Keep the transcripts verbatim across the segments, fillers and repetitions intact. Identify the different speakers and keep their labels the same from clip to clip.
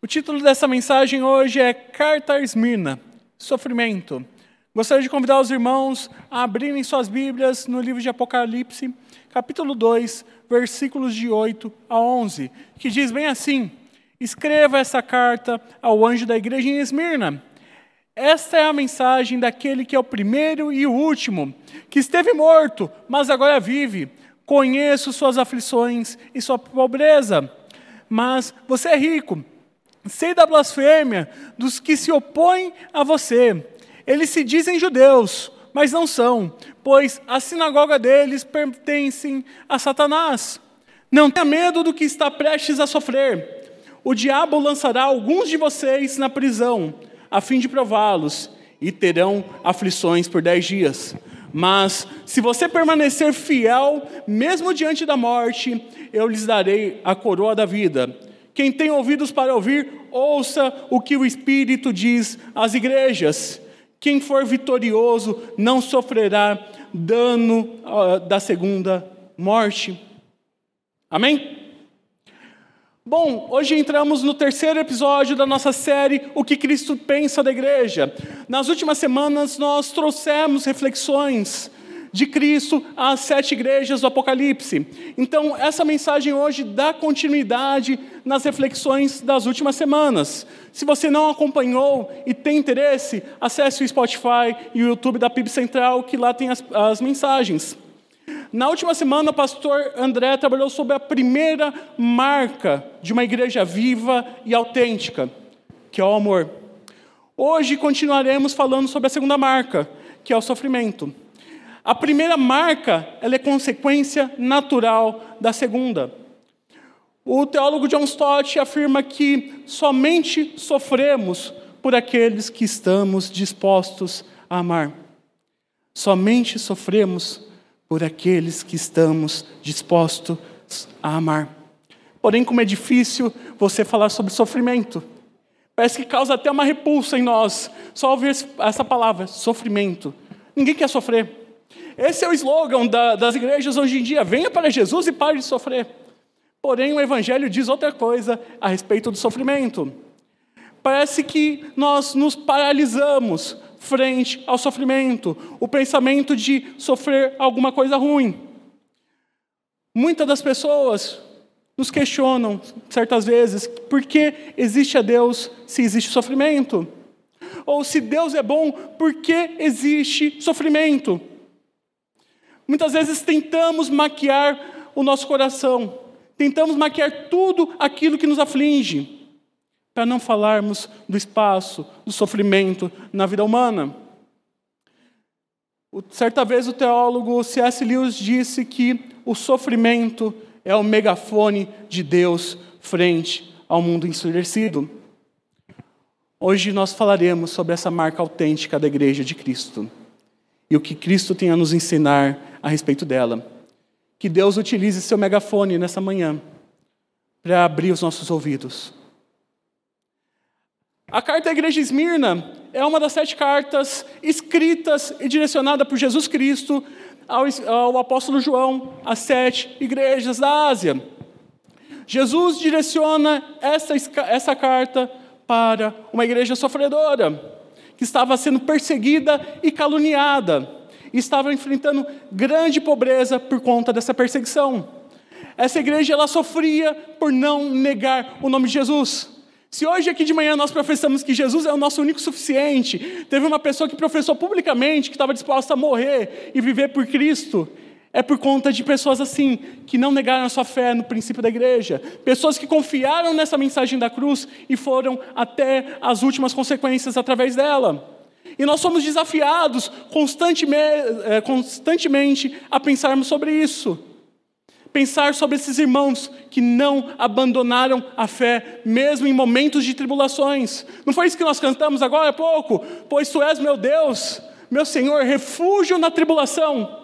Speaker 1: O título dessa mensagem hoje é Carta a Esmirna, Sofrimento. Gostaria de convidar os irmãos a abrirem suas Bíblias no livro de Apocalipse, capítulo dois, versículos de oito a onze, que diz bem assim: escreva essa carta ao anjo da igreja em Esmirna. Esta é a mensagem daquele que é o primeiro e o último, que esteve morto, mas agora vive. Conheço suas aflições e sua pobreza, mas você é rico. Sei da blasfêmia dos que se opõem a você. Eles se dizem judeus, mas não são, pois a sinagoga deles pertence a Satanás. Não tenha medo do que está prestes a sofrer. O diabo lançará alguns de vocês na prisão, a fim de prová-los, e terão aflições por dez dias. Mas, se você permanecer fiel, mesmo diante da morte, eu lhes darei a coroa da vida. Quem tem ouvidos para ouvir, ouça o que o Espírito diz às igrejas. Quem for vitorioso não sofrerá dano uh, da segunda morte. Amém? Bom, hoje entramos no terceiro episódio da nossa série O que Cristo Pensa da Igreja. Nas últimas semanas nós trouxemos reflexões de Cristo às sete igrejas do Apocalipse. Então, essa mensagem hoje dá continuidade nas reflexões das últimas semanas. Se você não acompanhou e tem interesse, acesse o Spotify e o YouTube da P I B Central, que lá tem as, as mensagens. Na última semana, o pastor André trabalhou sobre a primeira marca de uma igreja viva e autêntica, que é o amor. Hoje continuaremos falando sobre a segunda marca, que é o sofrimento. A primeira marca, ela é consequência natural da segunda. O teólogo John Stott afirma que somente sofremos por aqueles que estamos dispostos a amar. Somente sofremos por aqueles que estamos dispostos a amar. Porém, como é difícil você falar sobre sofrimento. Parece que causa até uma repulsa em nós, só ouvir essa palavra, sofrimento. Ninguém quer sofrer. Esse é o slogan da, das igrejas hoje em dia: venha para Jesus e pare de sofrer. Porém, o Evangelho diz outra coisa a respeito do sofrimento. Parece que nós nos paralisamos frente ao sofrimento, o pensamento de sofrer alguma coisa ruim. Muitas das pessoas nos questionam, certas vezes, por que existe a Deus se existe sofrimento? Ou se Deus é bom, por que existe sofrimento? Muitas vezes tentamos maquiar o nosso coração, tentamos maquiar tudo aquilo que nos aflige, para não falarmos do espaço, do sofrimento na vida humana. Certa vez o teólogo C S Lewis disse que o sofrimento é o megafone de Deus frente ao mundo ensurdecido. Hoje nós falaremos sobre essa marca autêntica da Igreja de Cristo e o que Cristo tem a nos ensinar a respeito dela. Que Deus utilize seu megafone nessa manhã para abrir os nossos ouvidos. A carta à igreja de Esmirna é uma das sete cartas escritas e direcionada por Jesus Cristo ao, ao apóstolo João, às sete igrejas da Ásia. Jesus direciona essa, essa carta para uma igreja sofredora, que estava sendo perseguida e caluniada, e estava enfrentando grande pobreza por conta dessa perseguição. Essa igreja ela sofria por não negar o nome de Jesus. Se hoje aqui de manhã nós professamos que Jesus é o nosso único suficiente, teve uma pessoa que professou publicamente que estava disposta a morrer e viver por Cristo, é por conta de pessoas assim, que não negaram a sua fé no princípio da igreja, pessoas que confiaram nessa mensagem da cruz e foram até as últimas consequências através dela. E nós somos desafiados constantemente, constantemente a pensarmos sobre isso. Pensar sobre esses irmãos que não abandonaram a fé, mesmo em momentos de tribulações. Não foi isso que nós cantamos agora há pouco? Pois tu és meu Deus, meu Senhor, refúgio na tribulação.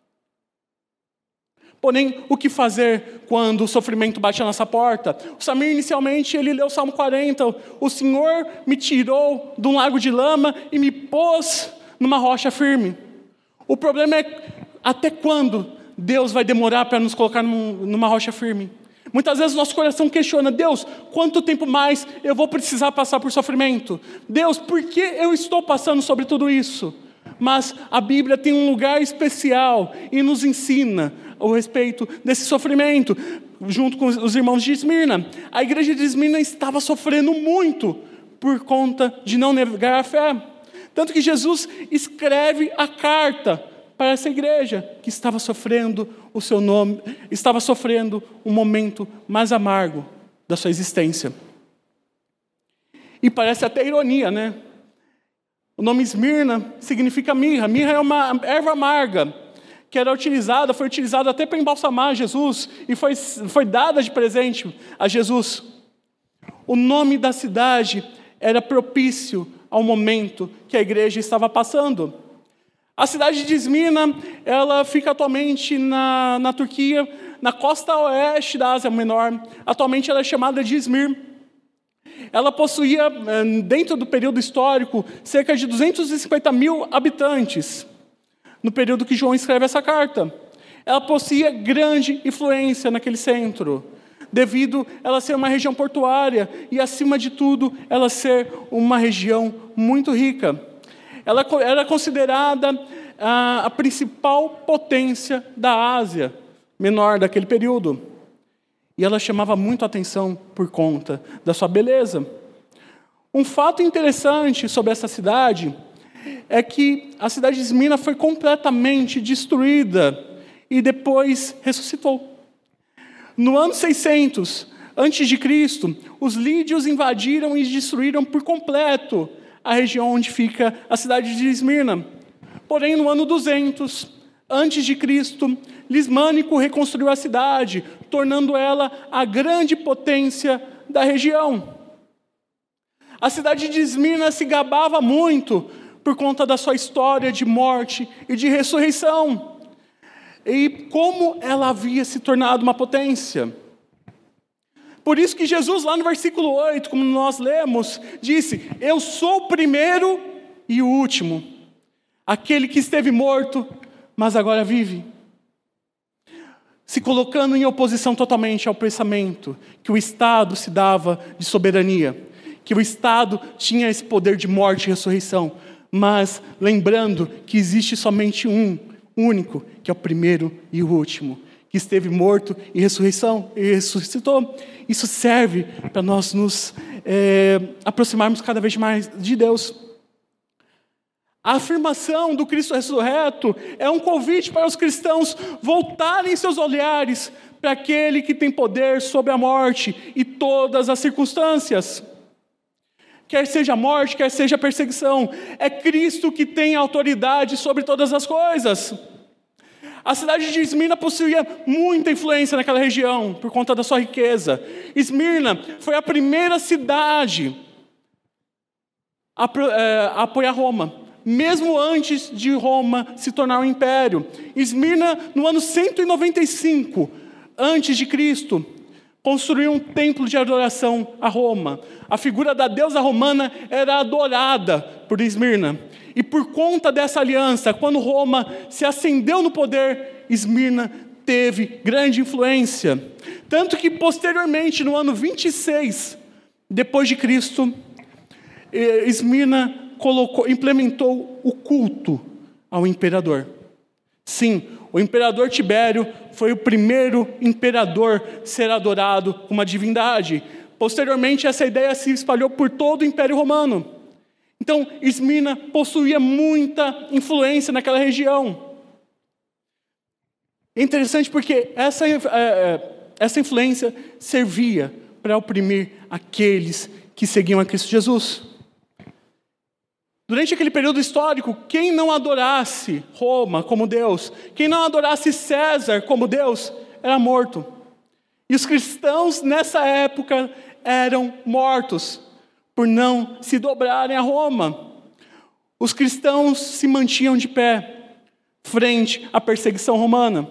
Speaker 1: Porém, o que fazer quando o sofrimento bate à nossa porta? O Samir, inicialmente, ele leu o Salmo quarenta. O Senhor me tirou de um lago de lama e me pôs numa rocha firme. O problema é até quando Deus vai demorar para nos colocar num, numa rocha firme? Muitas vezes nosso coração questiona: Deus, quanto tempo mais eu vou precisar passar por sofrimento? Deus, por que eu estou passando sobre tudo isso? Mas a Bíblia tem um lugar especial e nos ensina a respeito desse sofrimento, junto com os irmãos de Esmirna. A igreja de Esmirna estava sofrendo muito por conta de não negar a fé. Tanto que Jesus escreve a carta para essa igreja que estava sofrendo o seu nome, estava sofrendo um momento mais amargo da sua existência. E parece até ironia, né? O nome Esmirna significa mirra. Mirra é uma erva amarga que era utilizada, foi utilizada até para embalsamar Jesus e foi, foi dada de presente a Jesus. O nome da cidade era propício ao momento que a igreja estava passando. A cidade de Esmirna, ela fica atualmente na, na Turquia, na costa oeste da Ásia Menor. Atualmente ela é chamada de Izmir. Ela possuía, dentro do período histórico, cerca de duzentos e cinquenta mil habitantes, no período que João escreve essa carta. Ela possuía grande influência naquele centro, devido a ela ser uma região portuária e, acima de tudo, ela ser uma região muito rica. Ela era considerada a, a principal potência da Ásia Menor daquele período. E ela chamava muito a atenção por conta da sua beleza. Um fato interessante sobre essa cidade é que a cidade de Esmirna foi completamente destruída e depois ressuscitou. No ano seiscentos antes de Cristo, os lídios invadiram e destruíram por completo a região onde fica a cidade de Esmirna. Porém, no ano duzentos antes de Cristo, Lismânico reconstruiu a cidade, tornando ela a grande potência da região. A cidade de Esmirna se gabava muito por conta da sua história de morte e de ressurreição, e como ela havia se tornado uma potência. Por isso que Jesus, lá no versículo oito, como nós lemos, disse: eu sou o primeiro e o último, aquele que esteve morto, mas agora vive. Se colocando em oposição totalmente ao pensamento que o Estado se dava de soberania, que o Estado tinha esse poder de morte e ressurreição, mas lembrando que existe somente um, único, que é o primeiro e o último, que esteve morto e ressurreição e ressuscitou. Isso serve para nós nos é, aproximarmos cada vez mais de Deus. A afirmação do Cristo ressurreto é um convite para os cristãos voltarem seus olhares para aquele que tem poder sobre a morte e todas as circunstâncias. Quer seja a morte, quer seja a perseguição, é Cristo que tem autoridade sobre todas as coisas. A cidade de Esmirna possuía muita influência naquela região, por conta da sua riqueza. Esmirna foi a primeira cidade a, a apoiar Roma, mesmo antes de Roma se tornar um império. Esmirna, no ano cento e noventa e cinco antes de Cristo, construiu um templo de adoração a Roma. A figura da deusa romana era adorada por Esmirna. E por conta dessa aliança, quando Roma se ascendeu no poder, Esmirna teve grande influência. Tanto que posteriormente, no ano vinte e seis depois de Cristo, Esmirna colocou, implementou o culto ao imperador. Sim, o imperador Tibério foi o primeiro imperador a ser adorado como uma divindade. Posteriormente, essa ideia se espalhou por todo o Império Romano. Então, Esmirna possuía muita influência naquela região. É interessante porque essa, essa influência servia para oprimir aqueles que seguiam a Cristo Jesus. Durante aquele período histórico, quem não adorasse Roma como Deus, quem não adorasse César como Deus, era morto. E os cristãos nessa época eram mortos por não se dobrarem a Roma. Os cristãos se mantinham de pé frente à perseguição romana.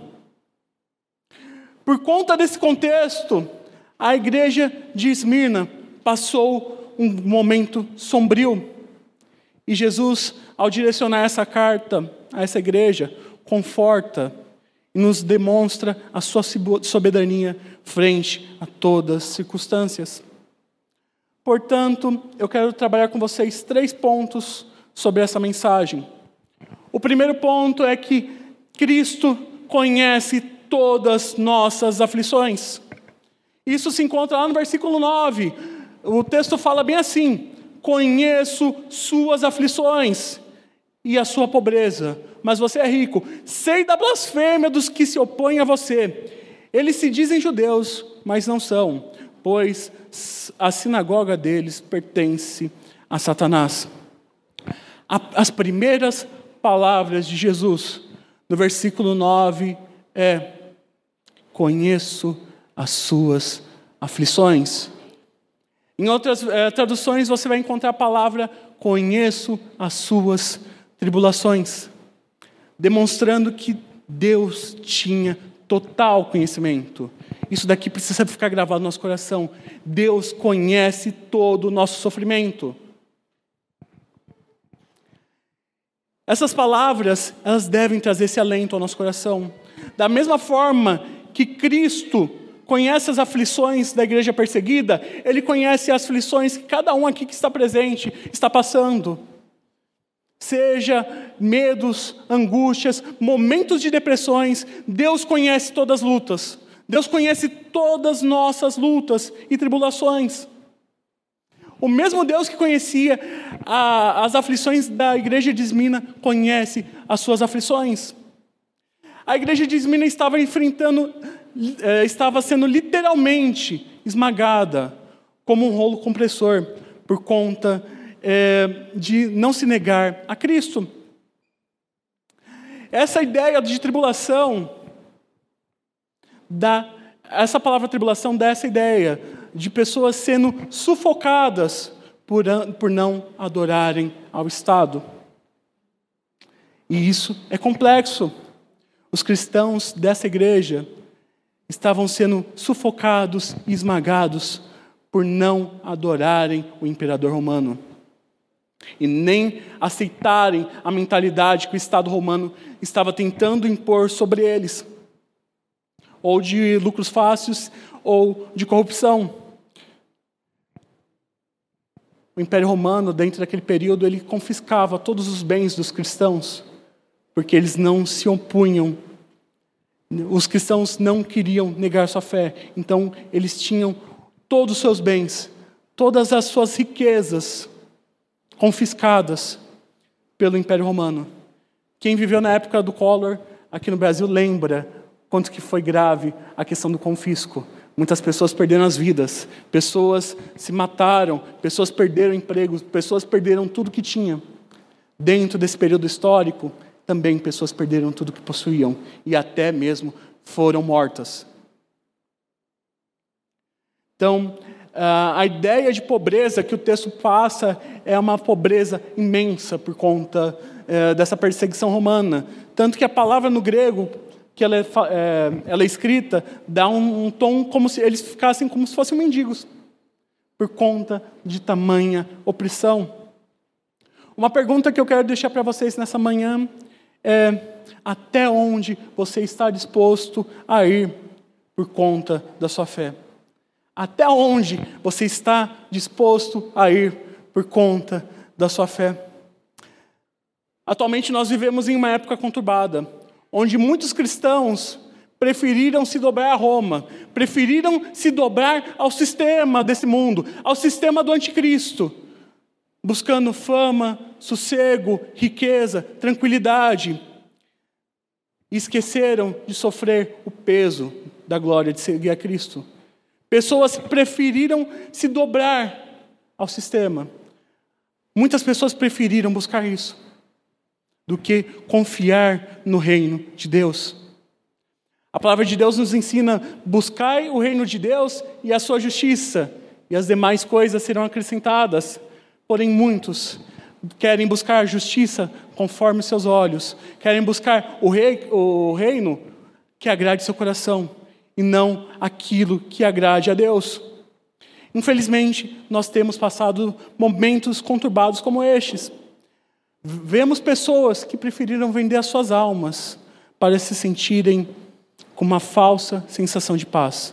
Speaker 1: Por conta desse contexto, a igreja de Esmirna passou um momento sombrio. E Jesus, ao direcionar essa carta a essa igreja, conforta e nos demonstra a sua soberania frente a todas as circunstâncias. Portanto, eu quero trabalhar com vocês três pontos sobre essa mensagem. O primeiro ponto é que Cristo conhece todas nossas aflições. Isso se encontra lá no versículo nove. O texto fala bem assim: conheço suas aflições e a sua pobreza, mas você é rico. Sei da blasfêmia dos que se opõem a você. Eles se dizem judeus, mas não são, pois a sinagoga deles pertence a Satanás. As primeiras palavras de Jesus, no versículo nove, é: conheço as suas aflições. Em outras é, traduções você vai encontrar a palavra conheço as suas tribulações, demonstrando que Deus tinha total conhecimento. Isso daqui precisa ficar gravado no nosso coração. Deus conhece todo o nosso sofrimento. Essas palavras, elas devem trazer esse alento ao nosso coração. Da mesma forma que Cristo conhece as aflições da igreja perseguida, Ele conhece as aflições que cada um aqui que está presente está passando. Seja medos, angústias, momentos de depressões, Deus conhece todas as lutas. Deus conhece todas as nossas lutas e tribulações. O mesmo Deus que conhecia a, as aflições da igreja de Esmina, conhece as suas aflições. A igreja de Esmina estava enfrentando, eh, estava sendo literalmente esmagada como um rolo compressor por conta eh, de não se negar a Cristo. Essa ideia de tribulação, dá, essa palavra tribulação dá essa ideia de pessoas sendo sufocadas por, por não adorarem ao Estado. E isso é complexo. Os cristãos dessa igreja estavam sendo sufocados e esmagados por não adorarem o imperador romano. E nem aceitarem a mentalidade que o Estado romano estava tentando impor sobre eles. Ou de lucros fáceis, ou de corrupção. O Império Romano, dentro daquele período, ele confiscava todos os bens dos cristãos, porque eles não se opunham. Os cristãos não queriam negar sua fé, então eles tinham todos os seus bens, todas as suas riquezas confiscadas pelo Império Romano. Quem viveu na época do Collor, aqui no Brasil, lembra quanto que foi grave a questão do confisco. Muitas pessoas perderam as vidas, pessoas se mataram, pessoas perderam empregos, pessoas perderam tudo que tinham. Dentro desse período histórico, também pessoas perderam tudo que possuíam e até mesmo foram mortas. Então, a ideia de pobreza que o texto passa é uma pobreza imensa por conta dessa perseguição romana. Tanto que a palavra no grego, que ela é, é, ela é escrita, dá um, um tom como se eles ficassem como se fossem mendigos, por conta de tamanha opressão. Uma pergunta que eu quero deixar para vocês nessa manhã é: até onde você está disposto a ir por conta da sua fé? Até onde você está disposto a ir por conta da sua fé? Atualmente nós vivemos em uma época conturbada, onde muitos cristãos preferiram se dobrar a Roma, preferiram se dobrar ao sistema desse mundo, ao sistema do anticristo, buscando fama, sossego, riqueza, tranquilidade, e esqueceram de sofrer o peso da glória de seguir a Cristo. Pessoas preferiram se dobrar ao sistema. Muitas pessoas preferiram buscar isso do que confiar no reino de Deus. A palavra de Deus nos ensina: buscai o reino de Deus e a sua justiça, e as demais coisas serão acrescentadas. Porém, muitos querem buscar a justiça conforme seus olhos, querem buscar o, rei, o reino que agrade seu coração, e não aquilo que agrade a Deus. Infelizmente, nós temos passado momentos conturbados como estes. Vemos pessoas que preferiram vender as suas almas para se sentirem com uma falsa sensação de paz.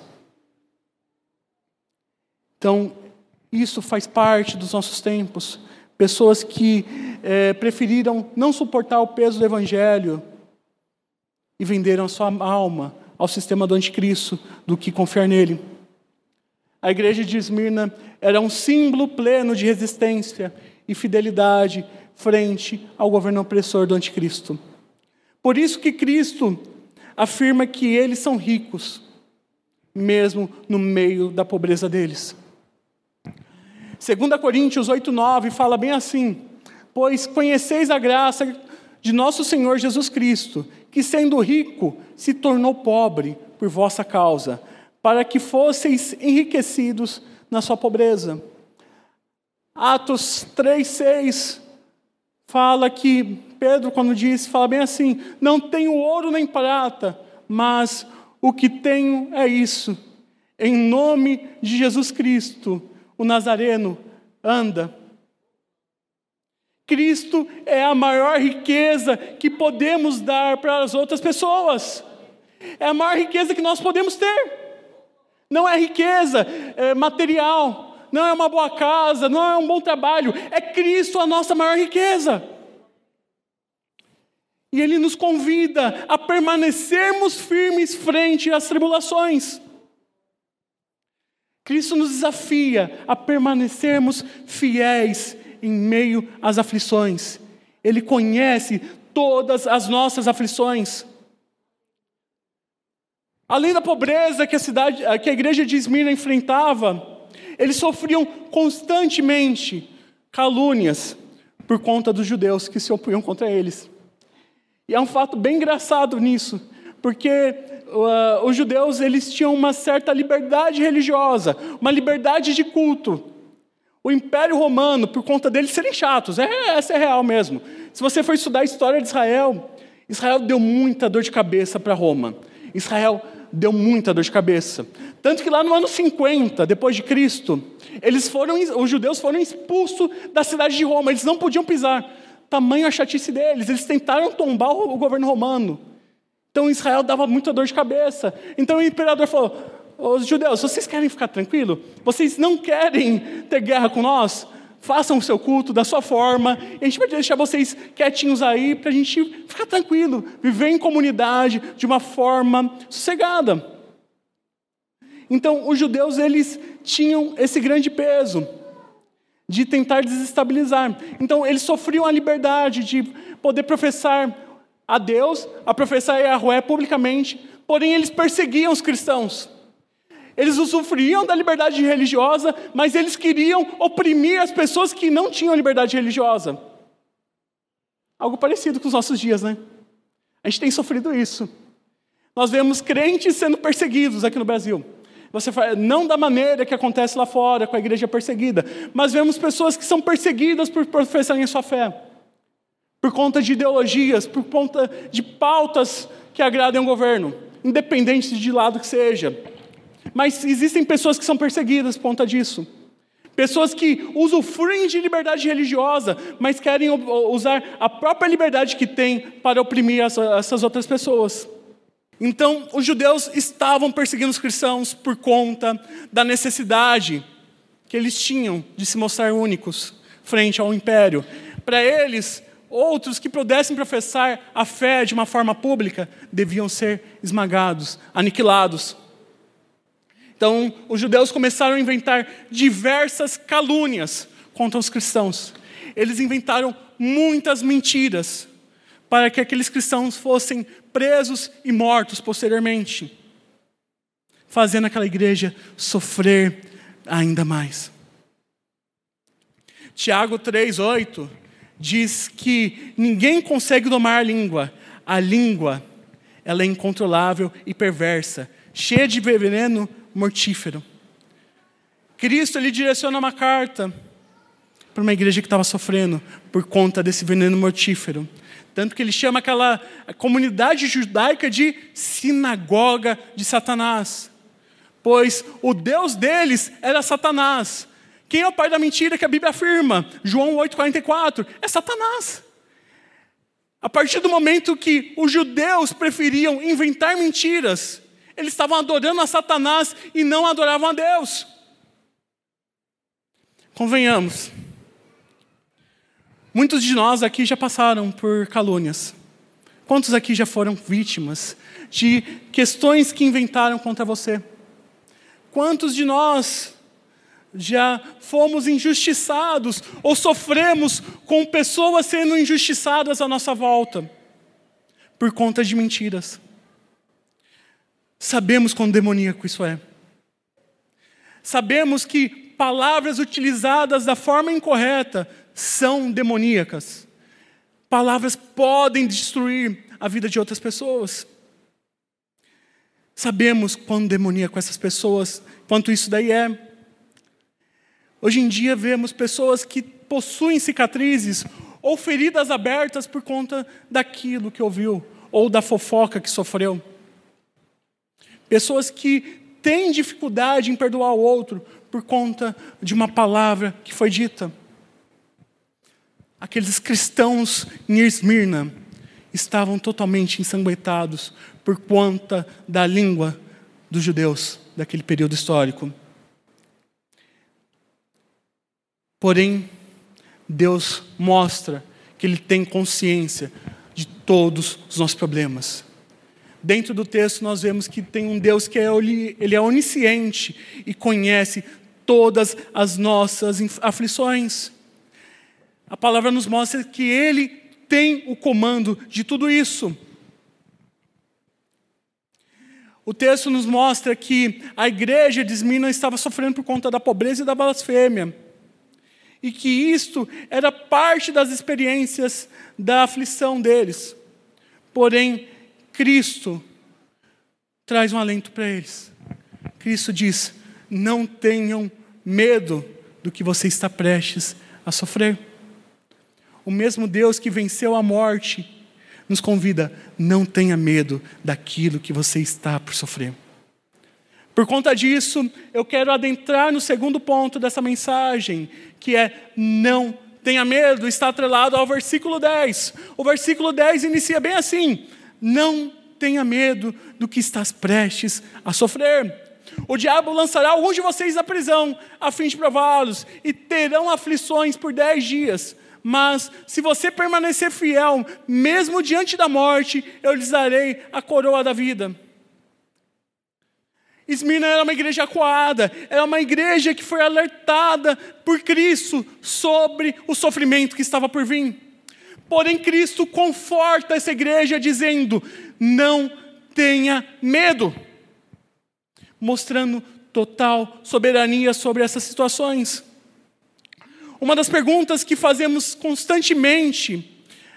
Speaker 1: Então, isso faz parte dos nossos tempos. Pessoas que é, preferiram não suportar o peso do Evangelho e venderam a sua alma ao sistema do anticristo do que confiar nele. A igreja de Esmirna era um símbolo pleno de resistência e fidelidade frente ao governo opressor do anticristo. Por isso que Cristo afirma que eles são ricos, mesmo no meio da pobreza deles. Segunda Coríntios oito, nove fala bem assim: pois conheceis a graça de nosso Senhor Jesus Cristo, que sendo rico, se tornou pobre por vossa causa, para que fosseis enriquecidos na sua pobreza. Atos três, seis fala que Pedro, quando disse, fala bem assim: não tenho ouro nem prata, mas o que tenho é isso. Em nome de Jesus Cristo, o Nazareno, anda. Cristo é a maior riqueza que podemos dar para as outras pessoas. É a maior riqueza que nós podemos ter. Não é riqueza é material, não é uma boa casa, não é um bom trabalho. É Cristo a nossa maior riqueza. E Ele nos convida a permanecermos firmes frente às tribulações. Cristo nos desafia a permanecermos fiéis em meio às aflições. Ele conhece todas as nossas aflições. Além da pobreza que a cidade, que a igreja de Esmirna enfrentava, eles sofriam constantemente calúnias por conta dos judeus que se opunham contra eles. E é um fato bem engraçado nisso, porque uh, os judeus eles tinham uma certa liberdade religiosa, uma liberdade de culto. O Império Romano, por conta deles serem chatos, é, essa é real mesmo. Se você for estudar a história de Israel, Israel deu muita dor de cabeça para Roma. Israel deu muita dor de cabeça. Tanto que lá no ano cinquenta, depois de Cristo, eles foram, os judeus foram expulsos da cidade de Roma, eles não podiam pisar. Tamanho a chatice deles, eles tentaram tombar o governo romano. Então Israel dava muita dor de cabeça. Então o imperador falou: os judeus, vocês querem ficar tranquilos? Vocês não querem ter guerra com nós? Façam o seu culto da sua forma, e a gente vai deixar vocês quietinhos aí para a gente ficar tranquilo, viver em comunidade de uma forma sossegada. Então os judeus eles tinham esse grande peso de tentar desestabilizar. Então eles sofriam a liberdade de poder professar a Deus, a professar Yahweh publicamente, porém eles perseguiam os cristãos. Eles usufruíam da liberdade religiosa, mas eles queriam oprimir as pessoas que não tinham liberdade religiosa. Algo parecido com os nossos dias, né? A gente tem sofrido isso. Nós vemos crentes sendo perseguidos aqui no Brasil. Você fala, não da maneira que acontece lá fora, com a igreja perseguida, mas vemos pessoas que são perseguidas por professarem a sua fé, por conta de ideologias, por conta de pautas que agradem ao governo, independente de lado que seja. Mas existem pessoas que são perseguidas por conta disso. Pessoas que usufruem de liberdade religiosa, mas querem usar a própria liberdade que têm para oprimir essas outras pessoas. Então, os judeus estavam perseguindo os cristãos por conta da necessidade que eles tinham de se mostrar únicos frente ao império. Para eles, outros que pudessem professar a fé de uma forma pública deviam ser esmagados, aniquilados. Então, os judeus começaram a inventar diversas calúnias contra os cristãos. Eles inventaram muitas mentiras para que aqueles cristãos fossem presos e mortos posteriormente, fazendo aquela igreja sofrer ainda mais. Tiago três, oito diz que ninguém consegue domar a língua. A língua, ela é incontrolável e perversa, cheia de veneno mortífero. Cristo, ele direciona uma carta para uma igreja que estava sofrendo por conta desse veneno mortífero. Tanto que ele chama aquela comunidade judaica de sinagoga de Satanás. Pois o Deus deles era Satanás. Quem é o pai da mentira que a Bíblia afirma? João oito, quarenta e quatro. É Satanás. A partir do momento que os judeus preferiam inventar mentiras, eles estavam adorando a Satanás e não adoravam a Deus. Convenhamos, muitos de nós aqui já passaram por calúnias. Quantos aqui já foram vítimas de questões que inventaram contra você? Quantos de nós já fomos injustiçados ou sofremos com pessoas sendo injustiçadas à nossa volta por conta de mentiras? Sabemos quão demoníaco isso é. Sabemos que palavras utilizadas da forma incorreta são demoníacas. Palavras podem destruir a vida de outras pessoas. Sabemos quão demoníaco essas pessoas, quanto isso daí é. Hoje em dia vemos pessoas que possuem cicatrizes ou feridas abertas por conta daquilo que ouviu ou da fofoca que sofreu. Pessoas que têm dificuldade em perdoar o outro por conta de uma palavra que foi dita. Aqueles cristãos em Esmirna estavam totalmente ensanguentados por conta da língua dos judeus daquele período histórico. Porém, Deus mostra que Ele tem consciência de todos os nossos problemas. Dentro do texto nós vemos que tem um Deus que é, ele é onisciente e conhece todas as nossas aflições. A palavra nos mostra que Ele tem o comando de tudo isso. O texto nos mostra que a igreja de Esmirna estava sofrendo por conta da pobreza e da blasfêmia. E que isto era parte das experiências da aflição deles. Porém, Cristo traz um alento para eles. Cristo diz: não tenham medo do que você está prestes a sofrer. O mesmo Deus que venceu a morte nos convida: não tenha medo daquilo que você está por sofrer. Por conta disso, eu quero adentrar no segundo ponto dessa mensagem, que é não tenha medo, está atrelado ao versículo dez. O versículo dez inicia bem assim: não tenha medo do que estás prestes a sofrer. O diabo lançará alguns de vocês na prisão, a fim de prová-los, e terão aflições por dez dias. Mas, se você permanecer fiel, mesmo diante da morte, eu lhes darei a coroa da vida. Esmirna era uma igreja acuada, era uma igreja que foi alertada por Cristo sobre o sofrimento que estava por vir. Porém, Cristo conforta essa igreja dizendo: não tenha medo, mostrando total soberania sobre essas situações. Uma das perguntas que fazemos constantemente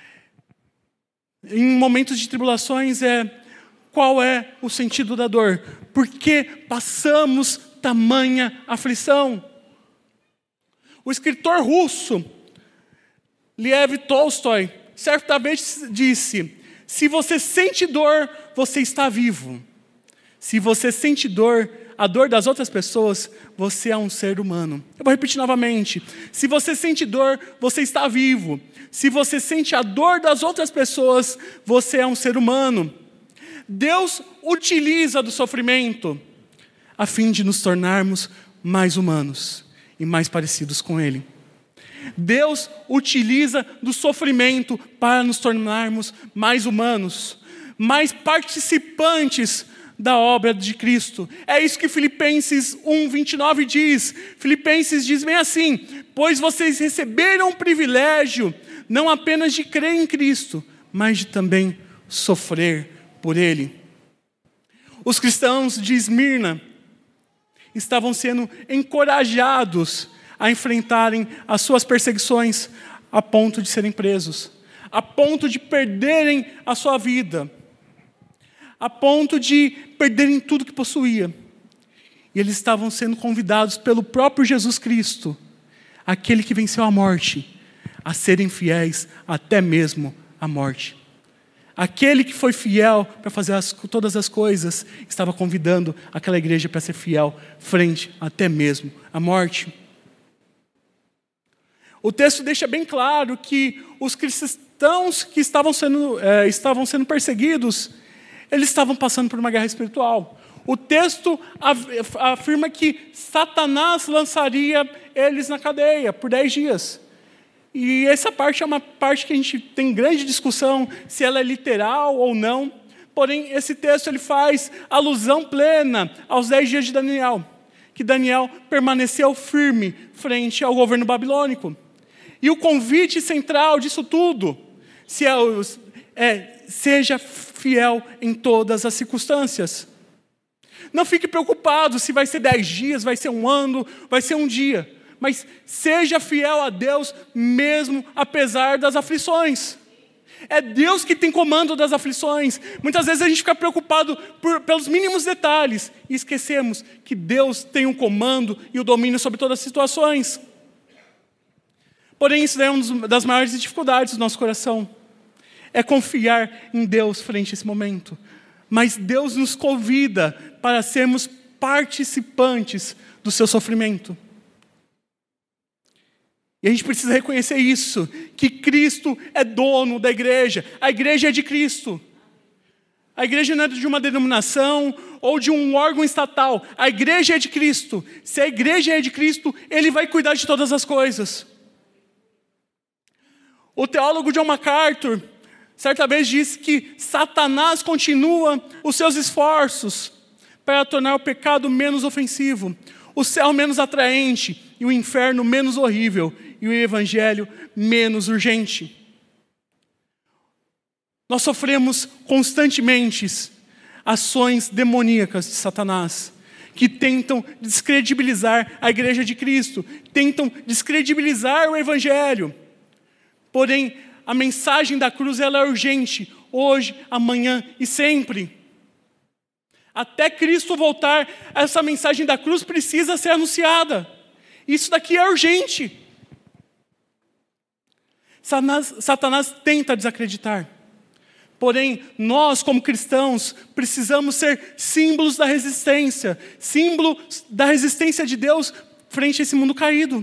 Speaker 1: em momentos de tribulações é: qual é o sentido da dor? Por que passamos tamanha aflição? O escritor russo Lev Tolstói certa vez disse: se você sente dor, você está vivo. Se você sente dor, a dor das outras pessoas, você é um ser humano. Eu vou repetir novamente. Se você sente dor, você está vivo. Se você sente a dor das outras pessoas, você é um ser humano. Deus utiliza do sofrimento a fim de nos tornarmos mais humanos e mais parecidos com Ele. Deus utiliza do sofrimento para nos tornarmos mais humanos, mais participantes da obra de Cristo. É isso que Filipenses um, vinte e nove diz. Filipenses diz bem assim: pois vocês receberam o privilégio não apenas de crer em Cristo, mas de também sofrer por Ele. Os cristãos de Esmirna estavam sendo encorajados a enfrentarem as suas perseguições a ponto de serem presos, a ponto de perderem a sua vida, a ponto de perderem tudo que possuía. E eles estavam sendo convidados pelo próprio Jesus Cristo, aquele que venceu a morte, a serem fiéis até mesmo à morte. Aquele que foi fiel para fazer as, todas as coisas, estava convidando aquela igreja para ser fiel frente até mesmo à morte. O texto deixa bem claro que os cristãos que estavam sendo, é, estavam sendo perseguidos, eles estavam passando por uma guerra espiritual. O texto afirma que Satanás lançaria eles na cadeia por dez dias. E essa parte é uma parte que a gente tem grande discussão, se ela é literal ou não. Porém, esse texto ele faz alusão plena aos dez dias de Daniel, que Daniel permaneceu firme frente ao governo babilônico. E o convite central disso tudo se é, é, seja fiel em todas as circunstâncias. Não fique preocupado se vai ser dez dias, vai ser um ano, vai ser um dia. Mas seja fiel a Deus mesmo apesar das aflições. É Deus que tem comando das aflições. Muitas vezes a gente fica preocupado por, pelos mínimos detalhes e esquecemos que Deus tem o comando e o domínio sobre todas as situações. Porém, isso é uma das maiores dificuldades do nosso coração. É confiar em Deus frente a esse momento. Mas Deus nos convida para sermos participantes do seu sofrimento. E a gente precisa reconhecer isso, que Cristo é dono da igreja. A igreja é de Cristo. A igreja não é de uma denominação ou de um órgão estatal. A igreja é de Cristo. Se a igreja é de Cristo, Ele vai cuidar de todas as coisas. O teólogo John MacArthur, certa vez, disse que Satanás continua os seus esforços para tornar o pecado menos ofensivo, o céu menos atraente e o inferno menos horrível e o evangelho menos urgente. Nós sofremos constantemente ações demoníacas de Satanás, que tentam descredibilizar a igreja de Cristo, tentam descredibilizar o evangelho. Porém, a mensagem da cruz ela é urgente, hoje, amanhã e sempre. Até Cristo voltar, essa mensagem da cruz precisa ser anunciada. Isso daqui é urgente. Satanás, Satanás tenta desacreditar. Porém, nós, como cristãos, precisamos ser símbolos da resistência, símbolos da resistência de Deus frente a esse mundo caído.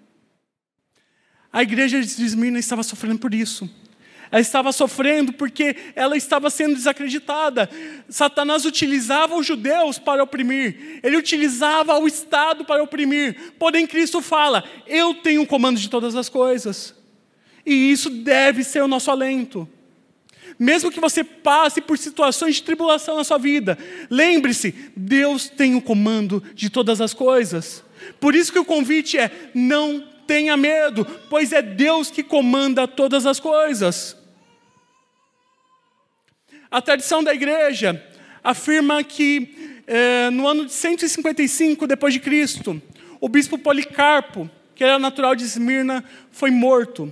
Speaker 1: A igreja de Esmirna estava sofrendo por isso. Ela estava sofrendo porque ela estava sendo desacreditada. Satanás utilizava os judeus para oprimir. Ele utilizava o Estado para oprimir. Porém, Cristo fala, eu tenho o comando de todas as coisas. E isso deve ser o nosso alento. Mesmo que você passe por situações de tribulação na sua vida, lembre-se, Deus tem o comando de todas as coisas. Por isso que o convite é, não tenha medo, pois é Deus que comanda todas as coisas. A tradição da igreja afirma que eh, no ano de cento e cinquenta e cinco depois de Cristo, o bispo Policarpo, que era natural de Esmirna, foi morto.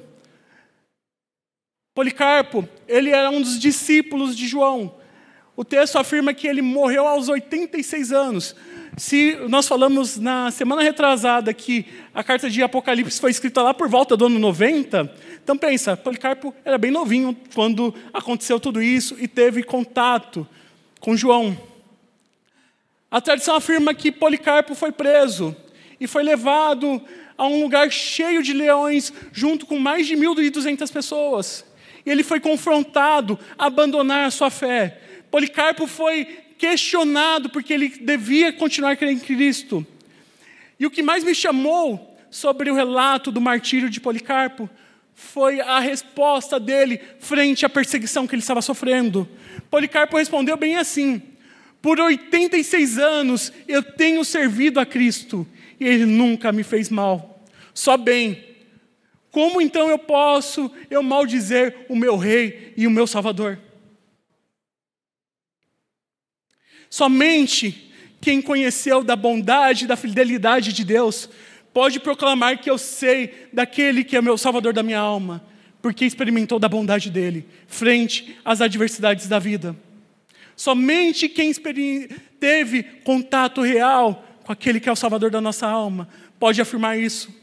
Speaker 1: Policarpo, ele era um dos discípulos de João. O texto afirma que ele morreu aos oitenta e seis anos. Se nós falamos na semana retrasada que a carta de Apocalipse foi escrita lá por volta do ano noventa, então pensa, Policarpo era bem novinho quando aconteceu tudo isso e teve contato com João. A tradição afirma que Policarpo foi preso e foi levado a um lugar cheio de leões, junto com mais de mil e duzentas pessoas. E ele foi confrontado a abandonar a sua fé. Policarpo foi questionado porque ele devia continuar crendo em Cristo. E o que mais me chamou sobre o relato do martírio de Policarpo foi a resposta dele frente à perseguição que ele estava sofrendo. Policarpo respondeu bem assim, por oitenta e seis anos eu tenho servido a Cristo e Ele nunca me fez mal, só bem. Como então eu posso eu maldizer o meu Rei e o meu Salvador? Somente quem conheceu da bondade e da fidelidade de Deus pode proclamar que eu sei daquele que é meu Salvador da minha alma, porque experimentou da bondade dele, frente às adversidades da vida. Somente quem teve contato real com aquele que é o Salvador da nossa alma pode afirmar isso.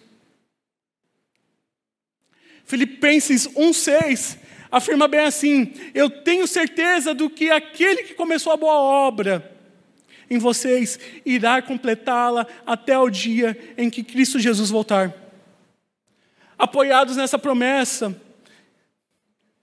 Speaker 1: Filipenses um, seis afirma bem assim, eu tenho certeza do que aquele que começou a boa obra em vocês irá completá-la até o dia em que Cristo Jesus voltar. Apoiados nessa promessa,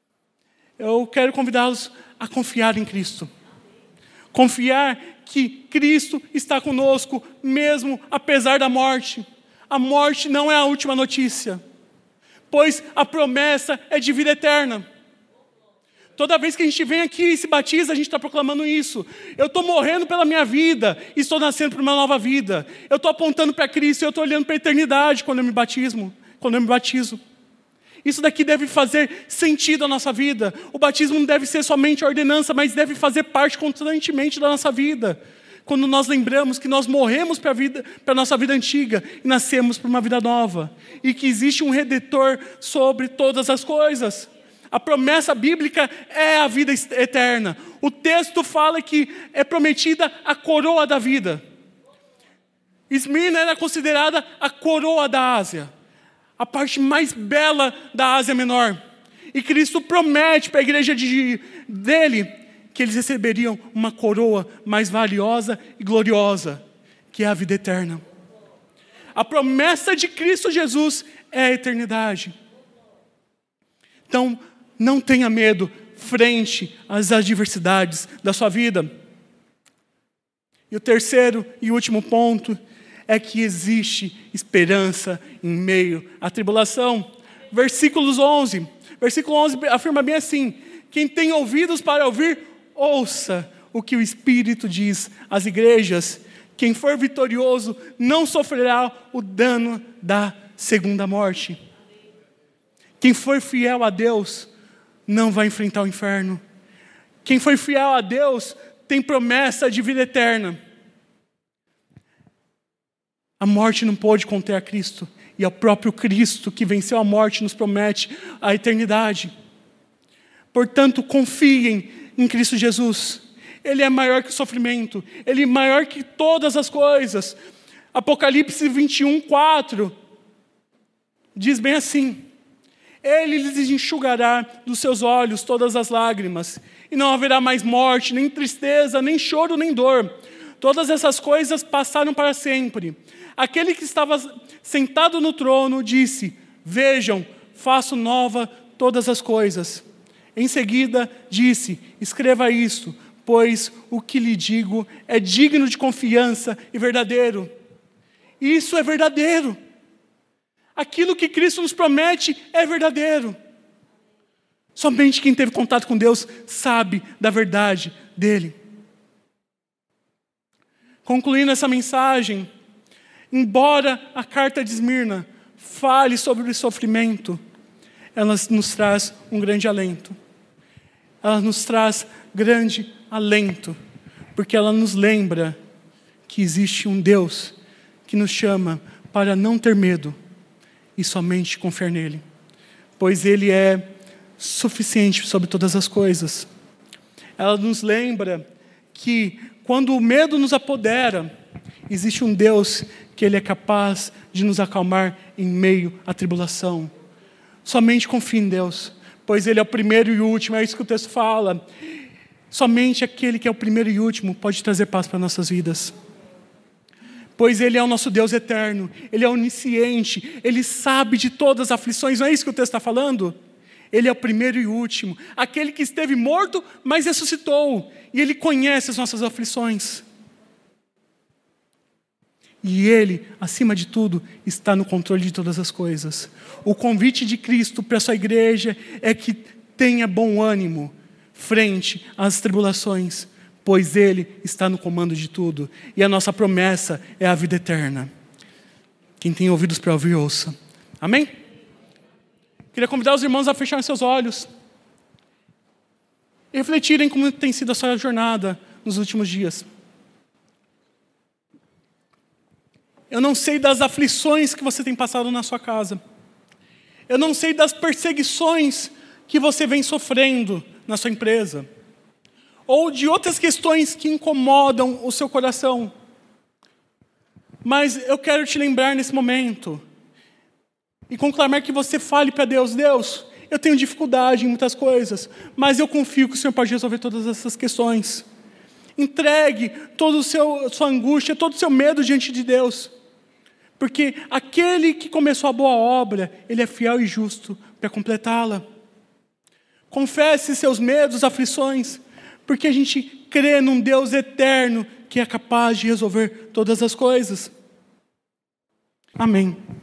Speaker 1: eu quero convidá-los a confiar em Cristo. Confiar que Cristo está conosco, mesmo apesar da morte. A morte não é a última notícia, pois a promessa é de vida eterna. Toda vez que a gente vem aqui e se batiza, a gente está proclamando isso. Eu estou morrendo pela minha vida e estou nascendo para uma nova vida. Eu estou apontando para Cristo e eu estou olhando para a eternidade quando eu me batismo, quando eu me batizo. Isso daqui deve fazer sentido à nossa vida. O batismo não deve ser somente a ordenança, mas deve fazer parte constantemente da nossa vida. Quando nós lembramos que nós morremos para a vida, para a nossa vida antiga e nascemos para uma vida nova. E que existe um Redentor sobre todas as coisas. A promessa bíblica é a vida eterna. O texto fala que é prometida a coroa da vida. Esmirna era considerada a coroa da Ásia, a parte mais bela da Ásia Menor. E Cristo promete para a igreja de, dele que eles receberiam uma coroa mais valiosa e gloriosa, que é a vida eterna. A promessa de Cristo Jesus é a eternidade. Então, não tenha medo frente às adversidades da sua vida. E o terceiro e último ponto é que existe esperança em meio à tribulação. Versículos onze. Versículo onze afirma bem assim: quem tem ouvidos para ouvir, ouça o que o Espírito diz às igrejas. Quem for vitorioso não sofrerá o dano da segunda morte. Quem for fiel a Deus não vai enfrentar o inferno. Quem foi fiel a Deus tem promessa de vida eterna. A morte não pôde conter a Cristo. E é o próprio Cristo que venceu a morte nos promete a eternidade. Portanto, confiem em Cristo Jesus. Ele é maior que o sofrimento. Ele é maior que todas as coisas. Apocalipse vinte e um, quatro diz bem assim: Ele lhes enxugará dos seus olhos todas as lágrimas, e não haverá mais morte, nem tristeza, nem choro, nem dor. Todas essas coisas passaram para sempre. Aquele que estava sentado no trono disse: vejam, faço nova todas as coisas. Em seguida disse: escreva isto, pois o que lhe digo é digno de confiança e verdadeiro. Isso é verdadeiro. Aquilo que Cristo nos promete é verdadeiro. Somente quem teve contato com Deus sabe da verdade dele. Concluindo essa mensagem, embora a carta de Esmirna fale sobre o sofrimento, ela nos traz um grande alento. Ela nos traz grande alento, porque ela nos lembra que existe um Deus que nos chama para não ter medo e somente confiar nele, pois ele é suficiente sobre todas as coisas. Ela nos lembra que quando o medo nos apodera, existe um Deus que ele é capaz de nos acalmar em meio à tribulação. Somente confie em Deus, pois ele é o primeiro e o último, é isso que o texto fala. Somente aquele que é o primeiro e último pode trazer paz para nossas vidas. Pois ele é o nosso Deus eterno, ele é onisciente, ele sabe de todas as aflições, não é isso que o texto está falando? Ele é o primeiro e o último, aquele que esteve morto, mas ressuscitou, e ele conhece as nossas aflições. E ele, acima de tudo, está no controle de todas as coisas. O convite de Cristo para a sua igreja é que tenha bom ânimo frente às tribulações, pois ele está no comando de tudo. E a nossa promessa é a vida eterna. Quem tem ouvidos para ouvir, ouça. Amém? Queria convidar os irmãos a fecharem seus olhos e refletirem como tem sido a sua jornada nos últimos dias. Eu não sei das aflições que você tem passado na sua casa. Eu não sei das perseguições que você vem sofrendo na sua empresa. Ou de outras questões que incomodam o seu coração. Mas eu quero te lembrar nesse momento e conclamar que você fale para Deus: Deus, eu tenho dificuldade em muitas coisas, mas eu confio que o Senhor pode resolver todas essas questões. Entregue toda a sua angústia, todo o seu medo diante de Deus. Porque aquele que começou a boa obra, ele é fiel e justo para completá-la. confesse seus medos, aflições, porque a gente crê num Deus eterno que é capaz de resolver todas as coisas. Amém.